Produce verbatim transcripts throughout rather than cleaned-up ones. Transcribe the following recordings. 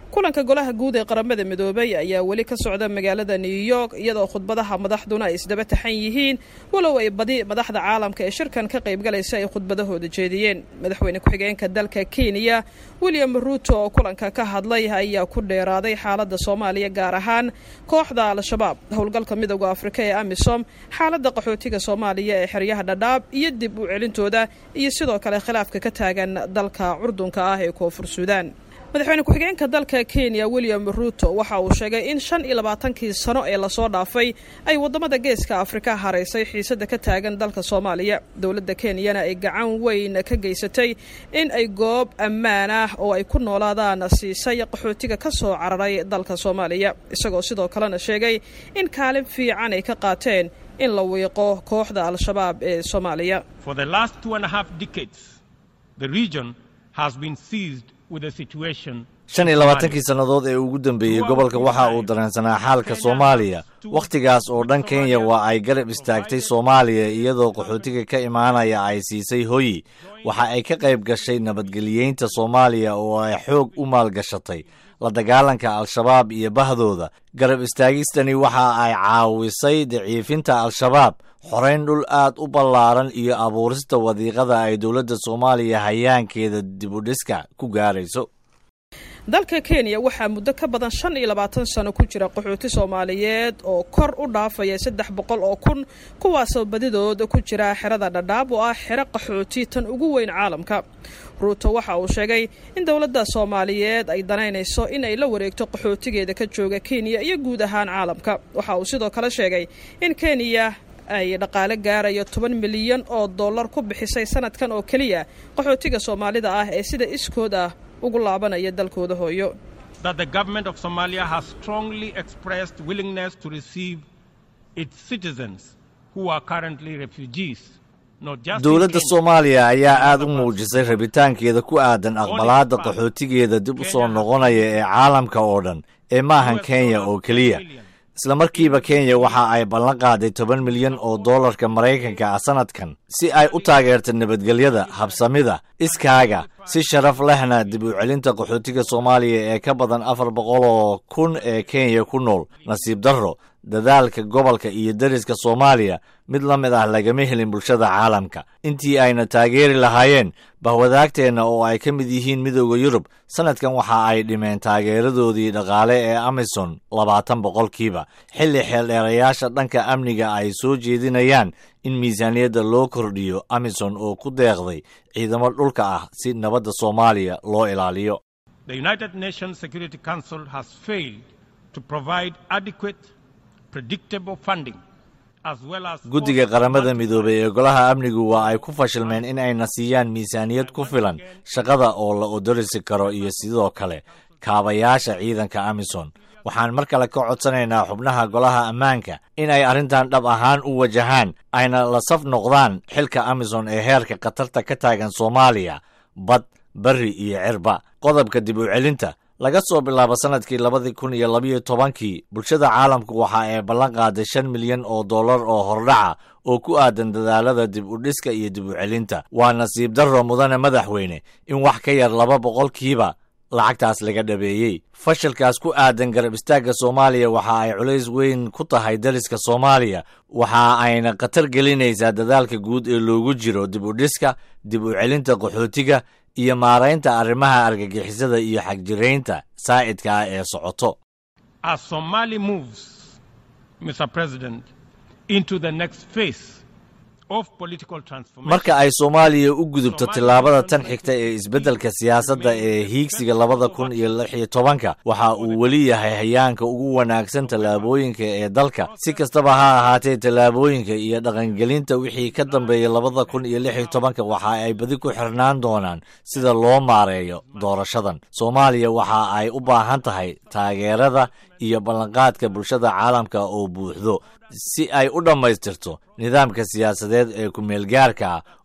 kulanka golaha guud ee qaramada midoobay ayaa weli ka socda magaalada New York iyadoo khudbadaha madaxduna ay isdaba taxan yihiin walow ay badi madaxda caalamka ee shirkan ka qayb galaysa ay khudbadahooda jeediyeen madaxweyne ku-xigeenka dalka Kenya William Ruto oo kulanka ka hadlay ayaa ku dheeraaday xaaladda Soomaaliya gaar ahaan kooxda Al-Shabaab howlgalka midowga Afrika ee AMISOM xaaladda qaxootiga Soomaaliya ee xeryaha Dadaab iyo dib u celintooda iyo sidoo kale khilaafka ka taagan dalka Urdunka ah ee Koonfur Suudaan madaxweyne ku-xigeenka dalka Kenya William Ruto waxa uu sheegay in shan iyo labaatan-kii sano ee la soo dhaafay ay wadamada geeska Afrika hareysay xiisada ka taagan dalka Soomaaliya dawladda Kenyana ay gacan weyn ka geysatay in ay goob ammaan ah oo ay ku noolaadaan siisay qaxootiga ka soo cararay dalka Soomaaliya isagoo sidoo kalena sheegay in kaalin fiican ay ka qaateen in la weeqo kooxda Al-Shabaab ee Soomaaliya. For the last two and a half decades the region has been seized shan iyo labaatankii sannadood ee ugu dambeeyey gobolka waxa uu dareensanaa xaalka Soomaaliya wakhtigaas oo dhan Kenya waa ay garab istaagtay Soomaaliya iyadoo qaxootiga ka imaanaya ay siisay hoy waxa ay ka qayb gashay nabadgeliyeynta Soomaaliya oo ay xoog u maalgashatay la dagaalanka Al-Shabaab iyo bahdooda garab istaagistani waxa ay caawisay daciifinta Al-Shabaab xoreyn dhul aad u ballaaran iyo abuurista wadiiqada ay dawladda Soomaaliya hayaankeeda dib u dhiska ku gaarayso. dalka Kenya waxaa muddo ka badan shan iyo labaatan sano ku jira qaxooti Soomaaliyeed oo kor u dhaafaya saddex boqol oo kun kuwaasoo badidooda ku jira xerada Dadaab oo ah xero qaxooti tan ugu weyn caalamka. Ruto waxa uu sheegay in dawladda Soomaaliyeed ay danaynayso in ay la wareegto qaxootigeeda ka jooga Kenya iyo guud ahaan caalamka. Waxa uu sidoo kale sheegay in Kenya ay dhaqaale gaarayo toban milyan oo dollar ku bixisay sanadkan oo kaliya qaxootiga Soomaalida ah ee sida iskood ah ugu laabanaya dalkooda hooyo. That the government of Somalia has strongly expressed willingness to receive its citizens who are currently refugees. dawladda Soomaaliya ayaa aad u muujisay rabitaankeeda ku aadan aqbalaadda qaxootigeeda dib u soo noqonaya ee caalamka oo dhan ee maahan Kenya oo kaliya. isla markiiba Kenya waxa ay ballan qaaday toban milyan oo dollarka Mareykanka ah sanadkan si ay u taageerto nabadgelyada habsamida iskaaga si sharaf lehna dib u celinta qaxootiga Soomaaliya ee ka badan afar boqol oo kun ee Kenya ku nool. Nasiib darro dadaalka gobolka iyo dariska Soomaaliya mid la mid ah lagama helin bulshada caalamka intii ayna taageeri lahaayeen bahwadaagteena oo ay ka mid yihiin midowga Yurub sanadkan waxa ay dhimeen taageeradoodii dhaqaale ee AMISOM labaatan boqolkiiba xilli xeeldheerayaasha dhanka amniga ay soo jeedinayaan in miisaaniyadda loo kordhiyo AMISOM oo ku deeqday ciidamo dhulka ah si nabadda Soomaaliya loo ilaaliyo. The United Nations Security Council has failed to provide adequate predictable funding. guddiga qaramada midoobay ee golaha amnigu waa ay ku fashilmeen in ayna siiyaan miisaaniyad ku filan shaqada oo la odorisi karo iyo sidoo kale kaabayaasha ciidanka AMISOM. waxaan mar kale ka codsanaynaa xubnaha golaha ammaanka in ay arrintan dhab ahaan u wajahaan ayna la saf noqdaan xilka AMISOM ee heerka khatarta ka taagan Soomaaliya bad bari iyo cirba. qodobka dib u celinta laga soo bilaabo sanadkii labada kun iyo laba iyo tobankii bulshada caalamku waxa ay ballan qaaday shan milyan oo dollar oo hordhaca oo ku aadan dadaalada dib u dhiska iyo dib u celinta. waa nasiib darro mudane madaxweyne in wax ka yar laba boqolkiiba lacagtaas laga dhabeeyey. fashilkaas ku aadan garab istaagga Soomaaliya waxa ay culays weyn ku tahay dariska Soomaaliya waxa ayna khatar gelinaysaa dadaalka guud ee loogu jiro dib u dhiska dib u celinta qaxootiga iyo maaraynta arrimaha argagixisada iyo xagjiraynta saa'idka ah ee socoto. As Somali moves, Mister President, into the next phase of political transformation. marka ay Soomaaliya u gudubto tilaabada tan xigta ee isbeddelka siyaasadda ee hiigsiga labada kun iyo lix iyo tobanka waxa uu weli yahay hayaanka ugu wanaagsan tallaabooyinka ee dalka. si kastaba ha ahaatee tallaabooyinka iyo dhaqangelinta wixii ka dambeeyay labada kun iyo lix iyo tobanka waxa ay badi ku xirnaan doonaan sida loo maareeyo doorashadan. Soomaaliya waxa ay u baahan tahay taageerada iyo ballanqaadka bulshada caalamka oo buuxdo si ay u dhammaystirto nidaamka siyaasadeed ee ku meelgaarka ah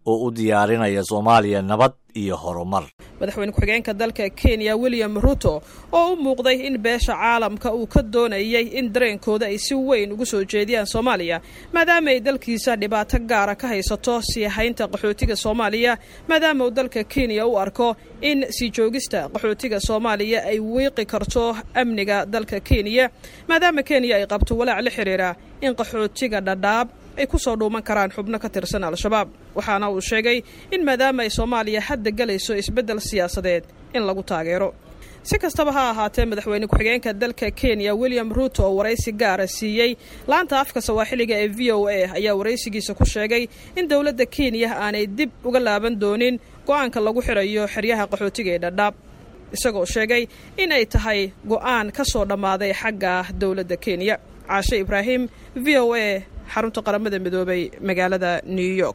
oo u diyaarinaya soomaaliya nabad iyo horumar. madaxweyne ku-xigeenka dalka Kenya William Ruto oo u muuqday in beesha caalamka uu ka doonayay in dareenkooda ay si weyn ugu soo jeediyaan Soomaaliya maadaama ay dalkiisa dhibaato gaar ah ka haysato sii haynta qaxootiga Soomaaliya maadaama uu dalka Kenya u arko in si joogista qaxootiga Soomaaliya ay weeqi karto amniga dalka Kenya maadaama Kenya ay qabto walaac la xiriira in qaxootiga Dadaab ay ku soo dhuuman karaan xubno ka tirsan al-shabaab waxaana uu sheegay in maadaama ay Soomaaliya hadda galayso isbedel siyaasadeed in lagu taageero. si kastaba ha ahaatee madaxweyne ku-xigeenka dalka Kenya William Ruto oo waraysi gaar ah siiyay laanta afka Sawaaxiliga ee V O A ayaa waraysigiisa ku sheegay in dawladda Kenya aanay dib uga laaban doonin go'aanka lagu xirayo xeryaha qaxootiga ee Dadaab isagoo sheegay in ay tahay go'aan ka soo dhamaaday xagga dawladda Kenya. Caashe Ibrahim, V O A, xarunta qaramada midoobay magaalada New York.